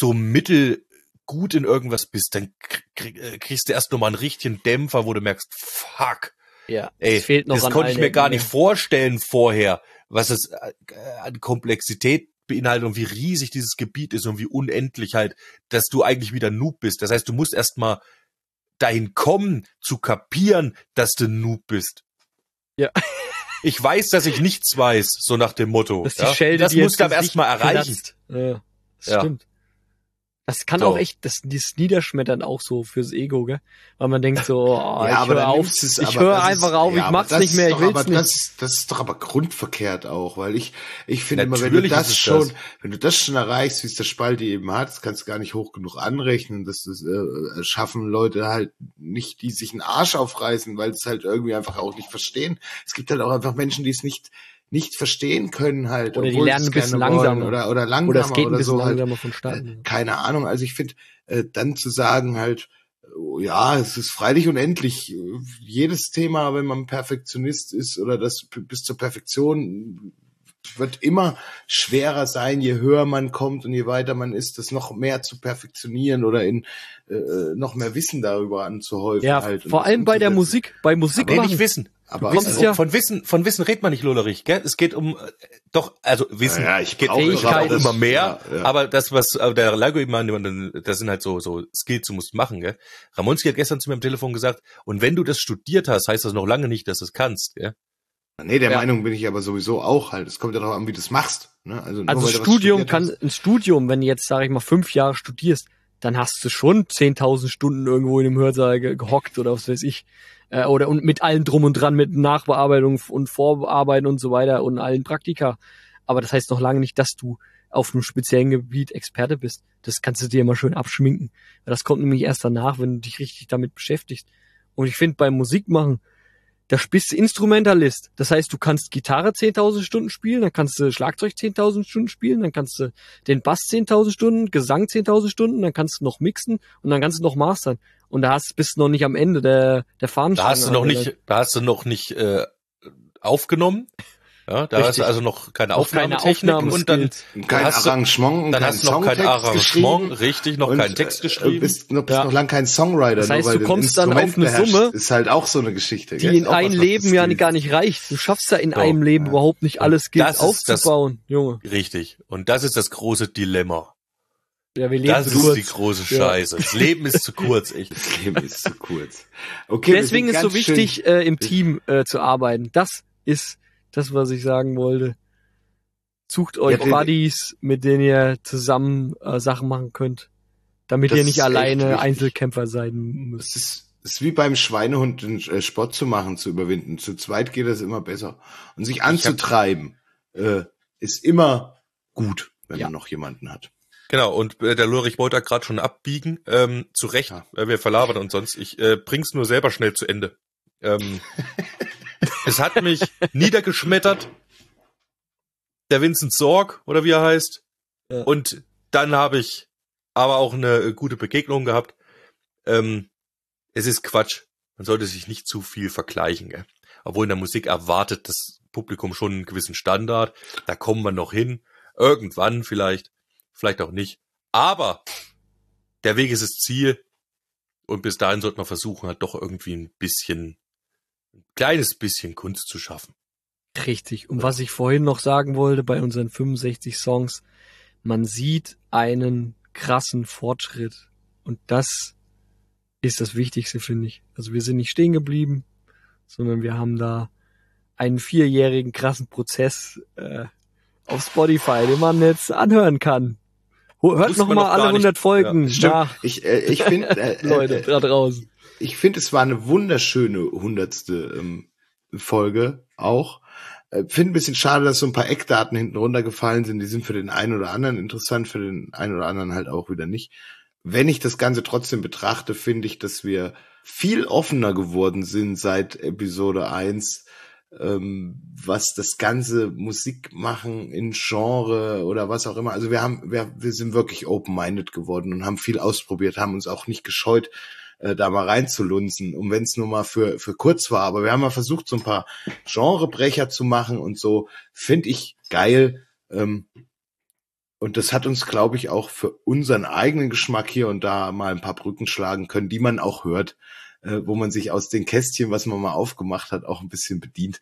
mittelgut in irgendwas bist, dann kriegst du erst nochmal einen richtigen Dämpfer, wo du merkst, fuck, Ja, ey, es fehlt noch das an konnte ich all mir der gar Ebene. nicht vorstellen vorher, was es an Komplexität beinhaltet und wie riesig dieses Gebiet ist und wie unendlich halt, dass du eigentlich wieder Noob bist. Das heißt, du musst erstmal dahin kommen, zu kapieren, dass du Noob bist. Ja. Ich weiß, dass ich nichts weiß, so nach dem Motto. Dass die ja? Schelde Das dir musst du ins aber Gesicht erstmal erreichen. platzt. Ja, das Ja. stimmt. Das kann So. auch echt, dieses Niederschmettern auch so fürs Ego, gell? Weil man denkt so, oh, Ja, ich aber höre dann auf, nimmst du's, ich aber höre das einfach ist- auf, ja, ich aber mach's das nicht mehr, ist ich doch will's aber nicht. Das ist doch aber grundverkehrt auch, weil ich finde immer, wenn Natürlich du das ist es schon, das. wenn du das schon erreichst, wie es der Spalti eben hat, das kannst du gar nicht hoch genug anrechnen, das schaffen Leute halt nicht, die sich einen Arsch aufreißen, weil sie es halt irgendwie einfach auch nicht verstehen. Es gibt halt auch einfach Menschen, die es nicht verstehen können halt. Oder die obwohl sie lernen es ein bisschen gerne wollen, langsamer. oder langsamer Oder es geht ein oder bisschen so halt. langsamer vonstatten. Keine Ahnung, also ich finde, dann zu sagen halt, ja, es ist freilich unendlich. Jedes Thema, wenn man Perfektionist ist oder das bis zur Perfektion, wird immer schwerer sein, je höher man kommt und je weiter man ist, das noch mehr zu perfektionieren oder in noch mehr Wissen darüber anzuhäufen. Ja, halt und vor das allem bei der umzusetzen. Musik, bei Musik Nee, machen. nicht Wissen. Aber Von Wissen redet man nicht, Lollerich, gell? Es geht um, Wissen. Ja, ich geht brauche auch immer mehr. Ja. Aber das, was der Lago eben meinte, das sind halt so Skills, du musst machen, gell? Ramonski hat gestern zu mir am Telefon gesagt, und wenn du das studiert hast, heißt das noch lange nicht, dass du es kannst, gell? Nee, der Meinung bin ich aber sowieso auch halt. Es kommt ja darauf an, wie du es machst. Ne? Also ein Studium, wenn du jetzt, sag ich mal, 5 Jahre studierst, dann hast du schon 10.000 Stunden irgendwo in einem Hörsaal gehockt oder was weiß ich. Und mit allem drum und dran, mit Nachbearbeitung und Vorbearbeiten und so weiter und allen Praktika. Aber das heißt noch lange nicht, dass du auf einem speziellen Gebiet Experte bist. Das kannst du dir immer schön abschminken. Das kommt nämlich erst danach, wenn du dich richtig damit beschäftigst. Und ich finde, beim Musikmachen, da bist du Instrumentalist. Das heißt, du kannst Gitarre 10.000 Stunden spielen, dann kannst du Schlagzeug 10.000 Stunden spielen, dann kannst du den Bass 10.000 Stunden, Gesang 10.000 Stunden, dann kannst du noch mixen und dann kannst du noch mastern. Und bist du noch nicht am Ende der Fahnenstange. Da hast du noch nicht aufgenommen. Ja, da hast du also noch keine Aufnahmetechnik und dann kein Arrangement, dann hast du noch kein Arrangement, richtig, noch keinen Text geschrieben. Bist noch lang kein Songwriter. Das heißt, du kommst dann auf eine Summe, ist halt auch so eine Geschichte, die in einem Leben ja gar nicht reicht. Du schaffst ja in einem Leben überhaupt nicht alles Skills aufzubauen, Junge. Richtig. Und das ist das große Dilemma. Ja, wir leben das ist die große Scheiße. Das Leben ist zu kurz, echt. Das Leben ist zu kurz. Okay, deswegen ist es so wichtig, im Team zu arbeiten. Das ist das, was ich sagen wollte. Sucht euch Buddies, mit denen ihr zusammen Sachen machen könnt, damit ihr nicht alleine Einzelkämpfer sein müsst. Es ist wie beim Schweinehund, den Sport zu machen, zu überwinden. Zu zweit geht das immer besser. Und sich anzutreiben ist immer gut, wenn man noch jemanden hat. Genau, und der Lurich wollte da gerade schon abbiegen. Zu Recht, wir verlabern uns sonst. Ich bring's nur selber schnell zu Ende. Es hat mich niedergeschmettert, der Vincent Sorg, oder wie er heißt. Ja. Und dann habe ich aber auch eine gute Begegnung gehabt. Es ist Quatsch. Man sollte sich nicht zu viel vergleichen. Gell? Obwohl in der Musik erwartet das Publikum schon einen gewissen Standard. Da kommen wir noch hin. Irgendwann vielleicht auch nicht. Aber der Weg ist das Ziel. Und bis dahin sollte man versuchen, halt doch irgendwie ein kleines bisschen Kunst zu schaffen. Richtig. Und was ich vorhin noch sagen wollte bei unseren 65 Songs, man sieht einen krassen Fortschritt. Und das ist das Wichtigste, finde ich. Also wir sind nicht stehen geblieben, sondern wir haben da einen 4-jährigen krassen Prozess auf Spotify, den man jetzt anhören kann. Hört noch mal alle 100 Folgen nach. Ich finde, Leute, da draußen. Ich finde, es war eine wunderschöne 100. Folge auch. Finde ein bisschen schade, dass so ein paar Eckdaten hinten runtergefallen sind. Die sind für den einen oder anderen interessant, für den einen oder anderen halt auch wieder nicht. Wenn ich das Ganze trotzdem betrachte, finde ich, dass wir viel offener geworden sind seit Episode 1, was das ganze Musikmachen in Genre oder was auch immer. Also wir sind wirklich open-minded geworden und haben viel ausprobiert, haben uns auch nicht gescheut, da mal reinzulunzen, und wenn es nur mal für kurz war. Aber wir haben mal versucht, so ein paar Genrebrecher zu machen und so. Finde ich geil. Und das hat uns, glaube ich, auch für unseren eigenen Geschmack hier und da mal ein paar Brücken schlagen können, die man auch hört, wo man sich aus den Kästchen, was man mal aufgemacht hat, auch ein bisschen bedient,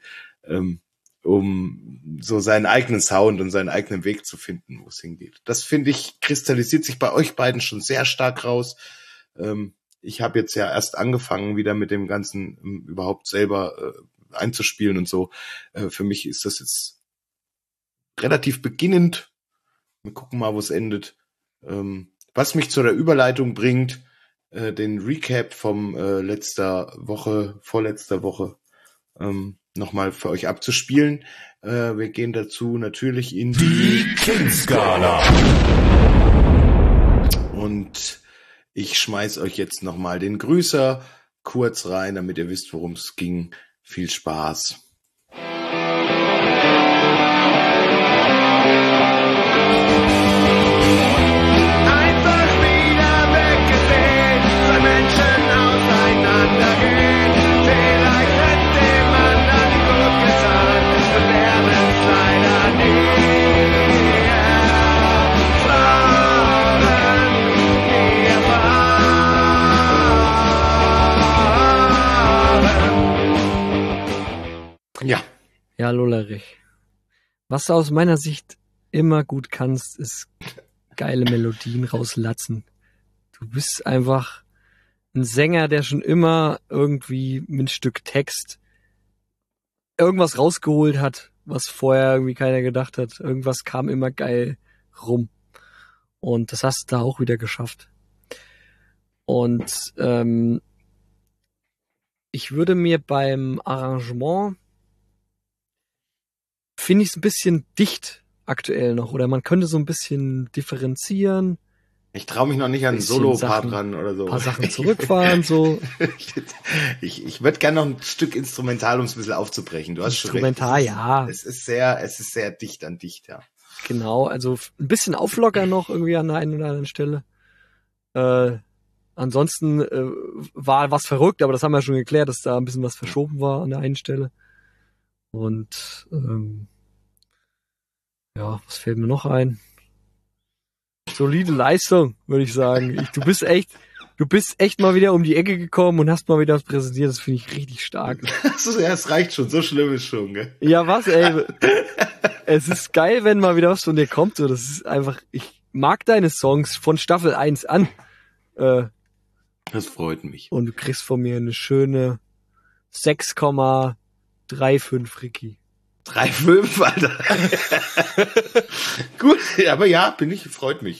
um so seinen eigenen Sound und seinen eigenen Weg zu finden, wo es hingeht. Das, finde ich, kristallisiert sich bei euch beiden schon sehr stark raus. Ich habe jetzt ja erst angefangen, wieder mit dem Ganzen überhaupt selber einzuspielen und so. Für mich ist das jetzt relativ beginnend. Wir gucken mal, wo es endet. Was mich zu der Überleitung bringt, den Recap vom vorletzter Woche nochmal für euch abzuspielen. Wir gehen dazu natürlich in die King-Skala. Und ich schmeiß euch jetzt nochmal den Grüßer kurz rein, damit ihr wisst, worum es ging. Viel Spaß. Ja, Lollerich. Was du aus meiner Sicht immer gut kannst, ist geile Melodien rauslatzen. Du bist einfach ein Sänger, der schon immer irgendwie mit ein Stück Text irgendwas rausgeholt hat, was vorher irgendwie keiner gedacht hat. Irgendwas kam immer geil rum. Und das hast du da auch wieder geschafft. Und ich würde mir beim Arrangement, finde ich es ein bisschen dicht aktuell noch. Oder man könnte so ein bisschen differenzieren. Ich traue mich noch nicht an einen Solo-Part ran oder so. Ein paar Sachen zurückfahren, so. Ich würde gerne noch ein Stück Instrumental, um es ein bisschen aufzubrechen. Du hast schon recht. Instrumental, ja. Es ist sehr dicht an dicht, ja. Genau, also ein bisschen auflockern noch irgendwie an der einen oder anderen Stelle. Ansonsten war was verrückt, aber das haben wir schon geklärt, dass da ein bisschen was verschoben war an der einen Stelle. Und ja, was fällt mir noch ein? Solide Leistung, würde ich sagen. Du bist echt mal wieder um die Ecke gekommen und hast mal wieder was präsentiert. Das finde ich richtig stark. Ja, es reicht schon, so schlimm ist schon, gell? Ja, was, ey? Es ist geil, wenn mal wieder was von dir kommt. So, das ist einfach, ich mag deine Songs von Staffel 1 an. Das freut mich. Und du kriegst von mir eine schöne 6,35 Ricky. 3,5, Alter. Gut, aber ja, freut mich.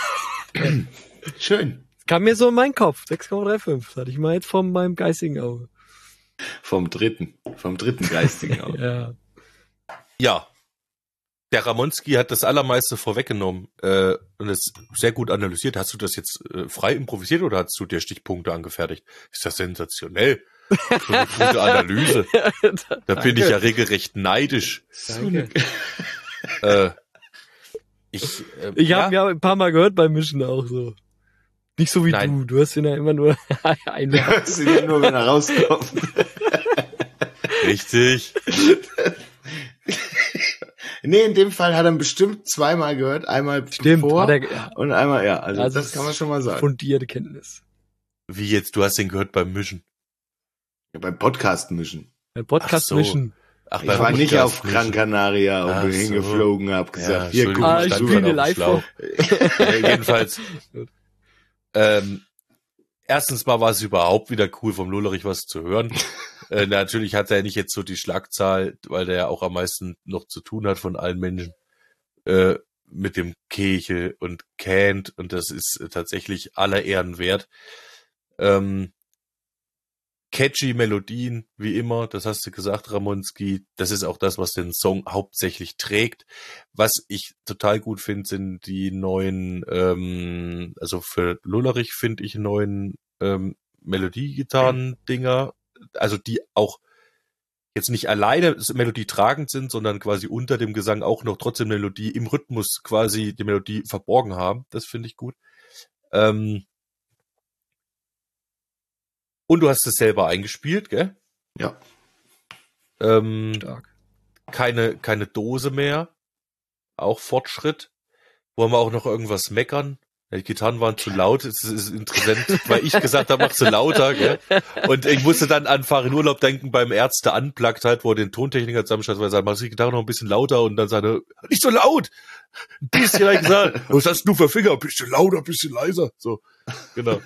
Schön. Kam mir so in meinen Kopf. 6,35. Das hatte ich mal jetzt von meinem geistigen Auge. Vom dritten geistigen Auge. Ja. Der Ramonski hat das Allermeiste vorweggenommen und es sehr gut analysiert. Hast du das jetzt frei improvisiert oder hast du dir Stichpunkte angefertigt? Ist das sensationell? So eine gute Analyse. Da bin ich ja regelrecht neidisch. Danke. Ich habe ja ein paar Mal gehört beim Mischen auch so. Nicht so wie Nein. du. Du hast ihn ja immer nur Du hast ihn ja nur, wenn er rauskommt. Richtig. Nee, in dem Fall hat er bestimmt zweimal gehört. Einmal bevor und einmal, ja. Also das kann man schon mal sagen. Fundierte Kenntnis. Wie jetzt? Du hast den gehört beim Mischen. Ja, beim Podcast mischen. Beim Podcast mischen. Ach, Ich war nicht auf Gran Canaria und bin hingeflogen, hab gesagt, hier, guck mal, ich spiele live vor. Jedenfalls. Erstens mal war es überhaupt wieder cool, vom Lollerich was zu hören. Natürlich hat er nicht jetzt so die Schlagzahl, weil der ja auch am meisten noch zu tun hat von allen Menschen, mit dem Kechel und Cant, und das ist tatsächlich aller Ehren wert. Catchy Melodien, wie immer, das hast du gesagt, Ramonski, das ist auch das, was den Song hauptsächlich trägt. Was ich total gut finde, sind die neuen, also für Lollerich finde ich neuen Melodiegitarren-Dinger, also die auch jetzt nicht alleine Melodie tragend sind, sondern quasi unter dem Gesang auch noch trotzdem Melodie im Rhythmus quasi die Melodie verborgen haben. Das finde ich gut. Und du hast es selber eingespielt, gell? Ja. Stark. Keine Dose mehr. Auch Fortschritt. Wollen wir auch noch irgendwas meckern? Ja, die Gitarren waren zu laut. Es ist interessant, weil ich gesagt habe, mach sie lauter, gell? Und ich musste dann an Farin Urlaub denken beim Ärzte Unplugged halt, wo er den Tontechniker zusammenstand, weil er sagt, mach die Gitarre noch ein bisschen lauter, und dann sagt er, nicht so laut! Ein bisschen, habe ich gesagt, was hast du für Finger? Ein bisschen lauter, ein bisschen leiser. So, genau.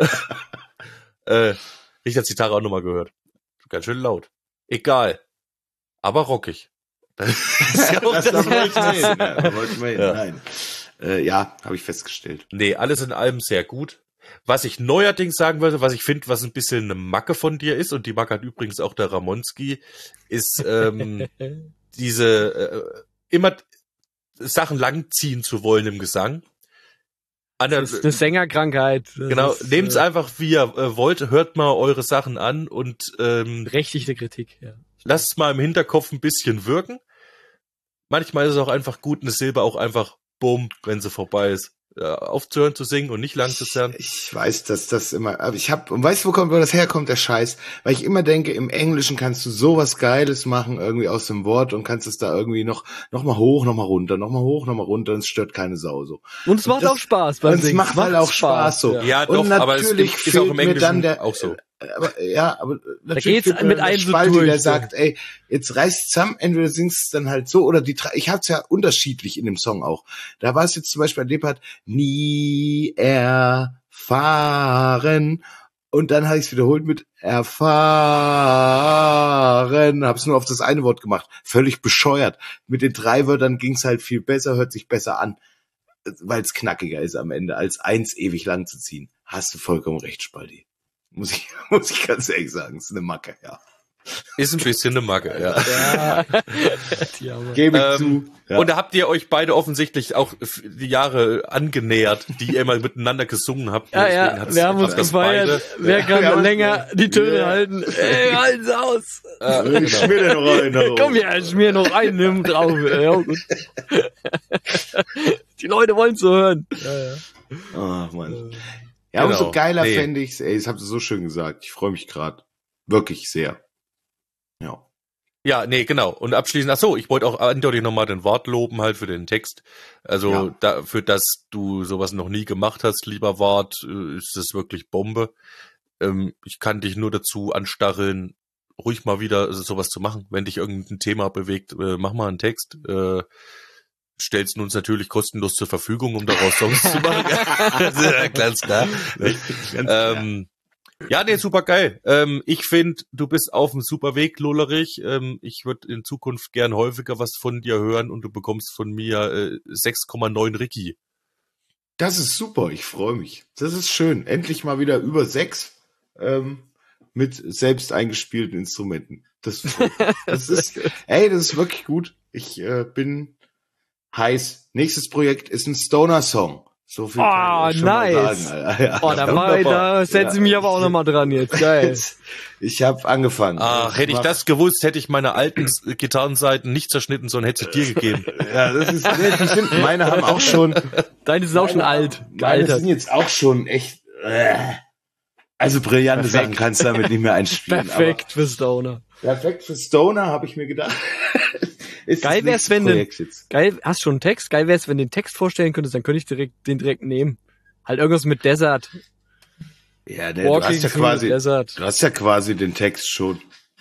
Ich habe die Gitarre auch nochmal gehört. Ganz schön laut. Egal. Aber rockig. Das ist ja auch das wollte ich mal hin. Ja. Nein. Ja, habe ich festgestellt. Nee, alles in allem sehr gut. Was ich neuerdings sagen würde, was ich finde, was ein bisschen eine Macke von dir ist, und die Macke hat übrigens auch der Ramonski, ist diese immer Sachen langziehen zu wollen im Gesang. Das ist eine Sängerkrankheit. Genau, nehmt es einfach, wie ihr wollt, hört mal eure Sachen an und berechtigte Kritik, ja. Lasst es mal im Hinterkopf ein bisschen wirken. Manchmal ist es auch einfach gut, eine Silbe auch einfach, bumm, wenn sie vorbei ist, aufzuhören zu singen und nicht lang zu zerren. Ich weiß, dass das immer, aber und weißt du, wo das herkommt, der Scheiß? Weil ich immer denke, im Englischen kannst du sowas Geiles machen, irgendwie aus dem Wort, und kannst es da irgendwie noch mal hoch, noch mal runter, noch mal hoch, noch mal runter, und es stört keine Sau so. Und es macht auch Spaß beim Singen. Es macht halt auch Spaß so. Ja, doch, und aber es natürlich ist auch im fehlt mir dann Englischen auch so. aber natürlich geht's gibt mit einer einem so Spalti, durch, der so. sagt, ey, jetzt reißt zusammen, entweder singst du dann halt so, oder ich hab's ja unterschiedlich in dem Song auch. Da war es jetzt zum Beispiel ein Leopard, nie erfahren, und dann habe ich es wiederholt mit erfahren, hab's nur auf das eine Wort gemacht, völlig bescheuert. Mit den 3 Wörtern ging's halt viel besser, hört sich besser an, weil es knackiger ist am Ende, als 1 ewig lang zu ziehen. Hast du vollkommen recht, Spalti. Muss ich ganz ehrlich sagen, ist eine Macke, ja. Ist ein bisschen eine Macke, ja. Ja. Die Arme. Gebe ich zu. Ja. Und da habt ihr euch beide offensichtlich auch die Jahre angenähert, die ihr mal miteinander gesungen habt. Ja, wir haben uns gefeiert. Wer kann länger die Töne halten? Ey, halten Sie aus. Ich schmier dir noch einen. Komm hier, schmier noch einen, nimm drauf. Ja, gut. Die Leute wollen so hören. Ja. Ach, Mann. Ja, Genau. umso geiler Nee. fände ich's. Ey, das habt ihr so schön gesagt. Ich freue mich gerade. Wirklich sehr. Ja. Ja, nee, genau. Und abschließend, ich wollte auch eindeutig nochmal den Wart loben halt für den Text. Also Ja. dafür, dass du sowas noch nie gemacht hast, lieber Wart, ist das wirklich Bombe. Ich kann dich nur dazu anstacheln, ruhig mal wieder sowas zu machen. Wenn dich irgendein Thema bewegt, mach mal einen Text. Stellst uns natürlich kostenlos zur Verfügung, um daraus Songs zu machen. Das ist ja ganz klar. Ja, nee, super geil. Ich finde, du bist auf einem super Weg, Lollerich. Ich würde in Zukunft gern häufiger was von dir hören, und du bekommst von mir 6,9 Ricky. Das ist super. Ich freue mich. Das ist schön. Endlich mal wieder über 6 mit selbst eingespielten Instrumenten. Das ist wirklich gut. Ich bin heiß. Nächstes Projekt ist ein Stoner-Song. So viel kann ich schon mal nice. sagen, Alter. Ja, Da setze ich mich aber auch nochmal dran jetzt. Geil. Ich habe angefangen. Ach, hätte ich das gewusst, hätte ich meine alten Gitarrenseiten nicht zerschnitten, sondern hätte sie dir gegeben. Ja, das ist, meine haben auch schon. Deine ist auch schon alt. Meine Gealtert. sind jetzt auch schon echt. Also brillante Perfekt. Sachen kannst du damit nicht mehr einspielen. Perfekt für Stoner. Aber perfekt für Stoner, habe ich mir gedacht. Ist Geil das wär's, nächste wenn du, Projekt jetzt. geil, hast schon einen Text? Geil wär's, wenn du den Text vorstellen könntest, dann könnte ich den direkt nehmen. Halt irgendwas mit Desert. Ja, du Walking hast ja through quasi, the Desert. du hast ja quasi den Text schon.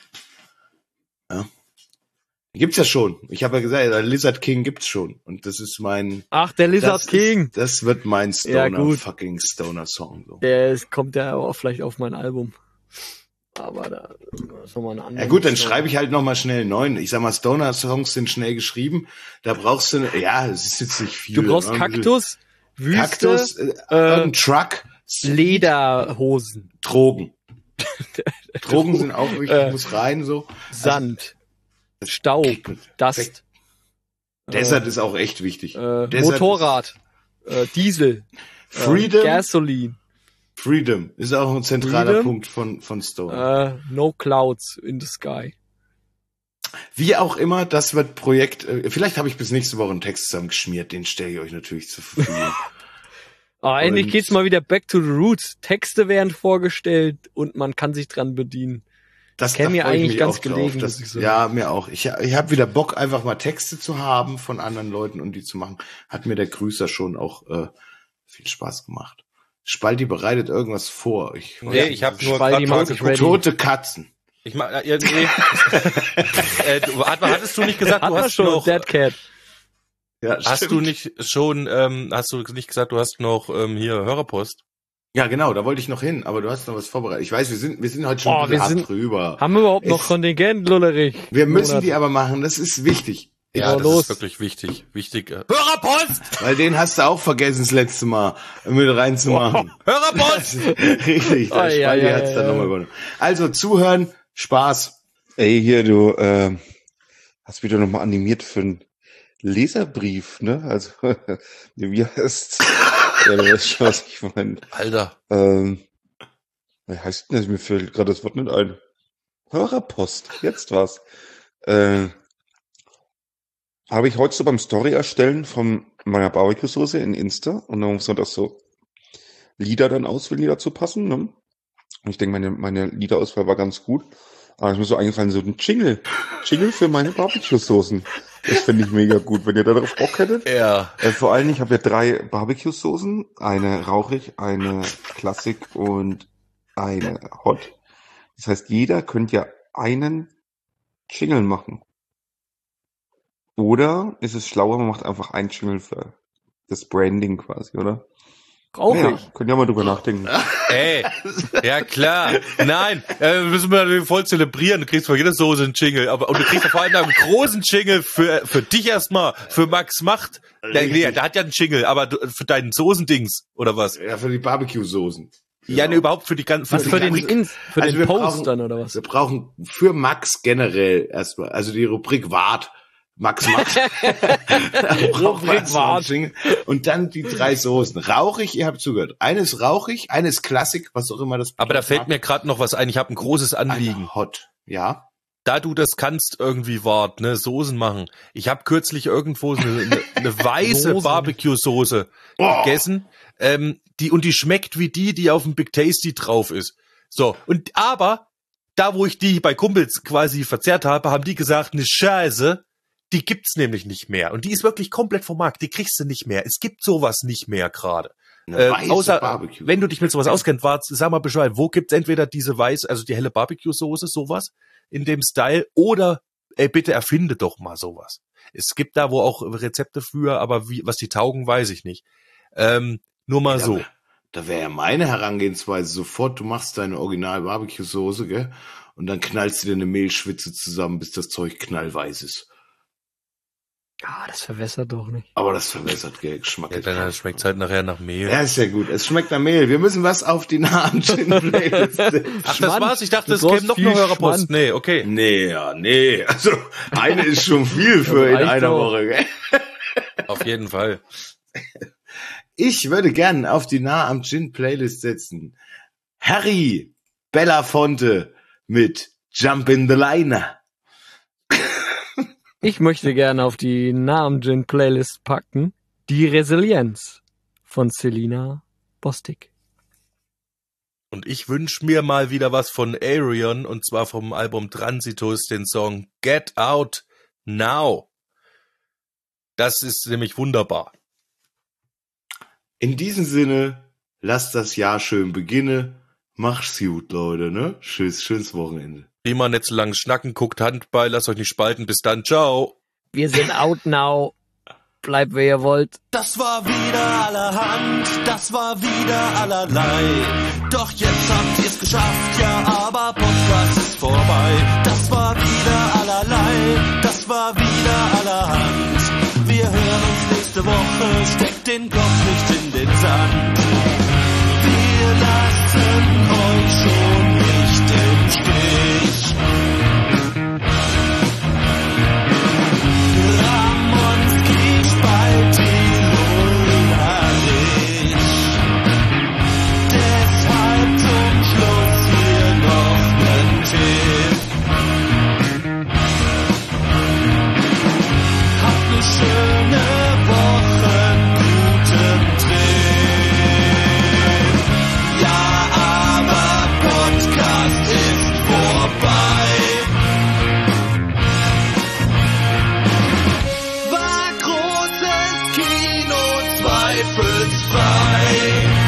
Ja. Gibt's ja schon. Ich habe ja gesagt, Lizard King gibt's schon. Und das ist mein. Ach, der Lizard King. Das wird mein Ja, gut. fucking Stoner-Song. So. Der kommt ja auch vielleicht auf mein Album. Aber da ist nochmal eine andere. Ja gut, dann schreibe ich halt nochmal schnell einen neuen. Ich sag mal, Stoner-Songs sind schnell geschrieben. Da brauchst du, es ist jetzt nicht viel. Du brauchst ne? Kaktus, Wüste, Kaktus, ein Truck, Lederhosen, Drogen. Drogen sind auch wichtig, muss rein so. Sand, Staub, Dust, Desert ist auch echt wichtig. Desert Motorrad, Diesel, Freedom. Gasoline, Freedom ist auch ein zentraler Freedom. Punkt von Stone. No clouds in the sky. Wie auch immer, das wird Projekt. Vielleicht habe ich bis nächste Woche einen Text zusammengeschmiert, den stelle ich euch natürlich zur Verfügung. Endlich Und- geht's mal wieder back to the roots. Texte werden vorgestellt und man kann sich dran bedienen. Das Käme mir da freu ich eigentlich mich ganz auch drauf. gelegen, Das, muss ich sagen. ja, mir auch. Ich habe wieder Bock, einfach mal Texte zu haben von anderen Leuten und die zu machen. Hat mir der Grüßer schon auch viel Spaß gemacht. Spalti bereitet irgendwas vor. Ich habe nur Spaldi macht sich ready. tote Katzen. Ich mag, nee. Hattest du nicht gesagt, Hat du man hast schon, noch, Dead Cat. Ja, hast du nicht gesagt, du hast noch hier Hörerpost? Ja, genau, da wollte ich noch hin, aber du hast noch was vorbereitet. Ich weiß, wir sind heute schon Oh, ein bisschen wir sind- hart drüber. Haben wir überhaupt noch Es- Kontingent, Lullerich? Wir müssen Monat. die aber machen, das ist wichtig. Ja, das los. ist wirklich wichtig. Hörerpost! Weil den hast du auch vergessen das letzte Mal mit reinzumachen. Hörerpost! Richtig, der Ai, Spalti ai, hat's ai, dann ai. nochmal gewonnen. Also zuhören, Spaß. Ey, hier, du hast wieder nochmal animiert für einen Leserbrief, ne? Also, wie heißt ja, du weißt schon, was ich meine. Alter. Wie heißt denn das? Mir fällt gerade das Wort nicht ein. Hörerpost, jetzt was. Habe ich heute so beim Story erstellen von meiner Barbecue-Soße in Insta und dann muss man das so Lieder dann auswählen, die dazu passen, ne? Und ich denke, meine Liederauswahl war ganz gut. Aber es ist mir so eingefallen, so ein Jingle für meine Barbecue-Soßen. Das finde ich mega gut, wenn ihr da drauf Bock hättet. Ja. Vor allem, ich habe ja 3 Barbecue-Soßen, eine rauchig, eine Classic und eine Hot. Das heißt, jeder könnte ja einen Jingle machen. Oder ist es schlauer, man macht einfach einen Jingle für das Branding quasi, oder? Brauche Ja, ich. könnt ihr mal drüber nachdenken. Ey, ja klar. Nein, müssen wir natürlich voll zelebrieren. Du kriegst von jeder Soße einen Jingle. Und du kriegst vor allem einen großen Jingle für dich erstmal, für Max Macht. Der hat ja einen Jingle, aber für deinen Soßendings, oder was? Ja, für die Barbecue-Soßen. Ja, ne, überhaupt für die ganzen... Was für den, für Also den wir Post brauchen- dann, oder was? Wir brauchen für Max generell erstmal, also die Rubrik Wart. Max Macht. Rubrik Wart. Und dann die 3 Soßen. Rauchig, ihr habt zugehört. Eines rauchig, eines Klassik, was auch immer das Aber da bedeutet. fällt mir gerade noch was ein. Ich habe ein großes Anliegen. Eine Hot. Ja. Da du das kannst irgendwie, Wart, ne, Soßen machen. Ich habe kürzlich irgendwo eine weiße Soßen. Barbecue-Soße gegessen, die schmeckt wie die auf dem Big Tasty drauf ist. So, aber da, wo ich die bei Kumpels quasi verzehrt habe, haben die gesagt, ne Scheiße, die gibt's nämlich nicht mehr. Und die ist wirklich komplett vom Markt, die kriegst du nicht mehr. Es gibt sowas nicht mehr gerade. Eine weiße Außer, Barbecue. wenn du dich mit sowas auskennst, Wart, sag mal Bescheid, wo gibt's entweder diese weiß, also die helle Barbecue-Soße, sowas, in dem Style, oder bitte erfinde doch mal sowas. Es gibt da wo auch Rezepte für, aber was die taugen, weiß ich nicht. Nur mal so. Da wäre ja meine Herangehensweise sofort, du machst deine original Barbecue-Soße, gell? Und dann knallst du dir eine Mehlschwitze zusammen, bis das Zeug knallweiß ist. Ah, das verwässert doch nicht. Aber das verbessert gell, Geschmack. Ja, dann schmeckt's halt nachher nach Mehl. Ja, ist ja gut. Es schmeckt nach Mehl. Wir müssen was auf die nahen Gin-Playlist setzen. Ach, das war's? Ich dachte, Du es käme brauchst noch viel eine Hörerpost. Schmand. Nee, okay. Nee. Also, eine ist schon viel für in reicht einer doch. Woche, gell? Auf jeden Fall. Ich würde gern auf die nah am Gin-Playlist setzen. Harry Belafonte mit Jump in the Liner. Ich möchte gerne auf die Namen-Gin-Playlist packen die Resilienz von Selina Bostic. Und ich wünsch mir mal wieder was von Arion, und zwar vom Album Transitus, den Song Get Out Now. Das ist nämlich wunderbar. In diesem Sinne, lasst das Jahr schön beginnen. Macht's gut, Leute, ne? Schönes Wochenende. Prima, nicht zu lang schnacken, guckt Handball, lasst euch nicht spalten. Bis dann, ciao. Wir sind out now. Bleibt, wer ihr wollt. Das war wieder allerhand, das war wieder allerlei. Doch jetzt habt ihr's geschafft, ja, aber Podcast ist vorbei. Das war wieder allerlei, das war wieder allerhand. Wir hören uns nächste Woche, steckt den Kopf nicht in den Sand. Wir lassen euch schon nicht im Stich. Ramonski spaltet Ulrich. Deshalb zum Schluss hier noch nen Tipp. Habt ne schöne Woche, guten Trip. Ja, aber Podcast ist vorbei. War großes Kino, zweifelsfrei.